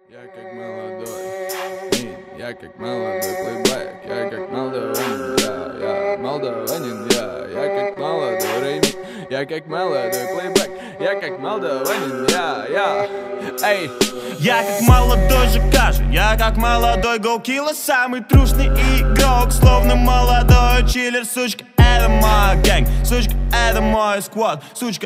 Я как молодой, я как молодой плейбэк, я как молдаванин, я молдаванин, я как молодой Рэйми, я как молодой плейбэк, я как молдаванин, эй. Я как молодой ЖК, я как молодой гоукилла, самый трушный игрок, словно молодой чиллер, сучка. Это мой гэнг, сучка, это мой сквад, сучка,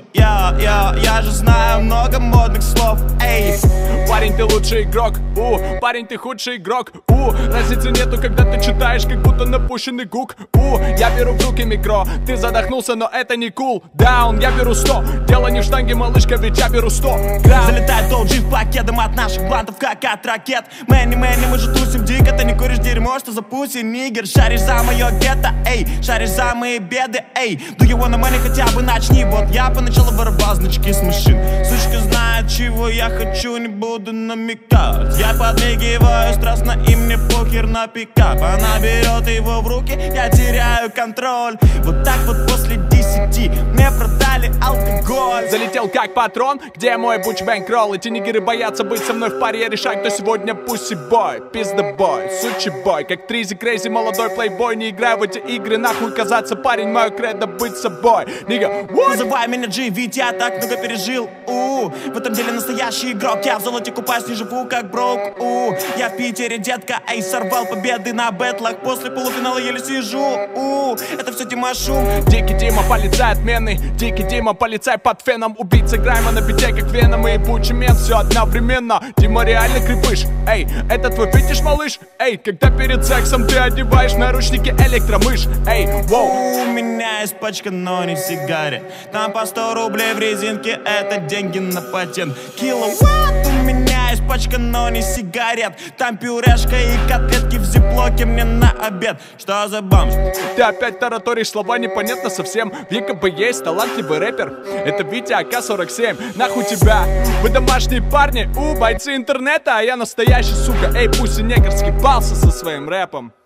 я же знаю много модных слов, эй. Парень, ты лучший игрок, парень, ты худший игрок, разницы нету, когда ты читаешь, как будто напущенный гук, я беру в руки микро, ты задохнулся, но это не кул, даун, я беру 100, дело не в штанге, малышка, ведь я беру 100 грамм. Залетает OG в пакетом от наших блантов, как от ракет. Мэнни, мы же тусим дико, ты не куришь дерьмо, что за пуси, нигер. Шаришь за мое гетто, эй, шаришь за мои беды, эй. Do you wanna money, хотя бы начни. Вот я поначалу воровал значки с машин. Сучка знает, чего я хочу, не буду намекать. Я подмигиваю страстно, и мне похер на пикап. Она берет его в руки, я теряю контроль. Вот так вот после 10 мне продали алкоголь. Залетел как патрон, где мой бучбэнк-ролл? Эти нигеры боятся быть со мной в паре, я решаю, кто сегодня пусси-бой, пизда-бой, сучи-бой. Как Тризи Крейзи, молодой плейбой, не играю в эти игры, нахуй казаться, парень, мое кредо быть собой. Нига, называй меня G, ведь я так много пережил, в этом деле настоящий игрок, я в золоте купаюсь, не живу как брок, я в Питере, детка, эй, сорвал победы на бэтлах, после полуфинала еле сижу, это все Дима Шум. Дикий Дима, полицай отменный, Дикий Дима, полицай под феном, убийца Грайма на бите, как Веном и Бучи Мент, все одновременно. Дима реально крепыш, эй, это твой фетиш, малыш, эй, когда перед сексом ты одеваешь наручники электромышь, эй, воу. У меня есть пачка, но не сигарет, там по 100 рублей в резинке, это деньги на патент. Киловатт, у меня есть пачка, но не сигарет, там пюрешка и котлетки в зиплоке мне на обед. Что за бомж? Ты опять тараторишь слова непонятно совсем. Вика бы есть талантливый рэпер, это Витя АК-47. Нахуй тебя, вы домашние парни, бойцы интернета, а я настоящий, сука, эй, пусть и негр скипался со своим рэпом.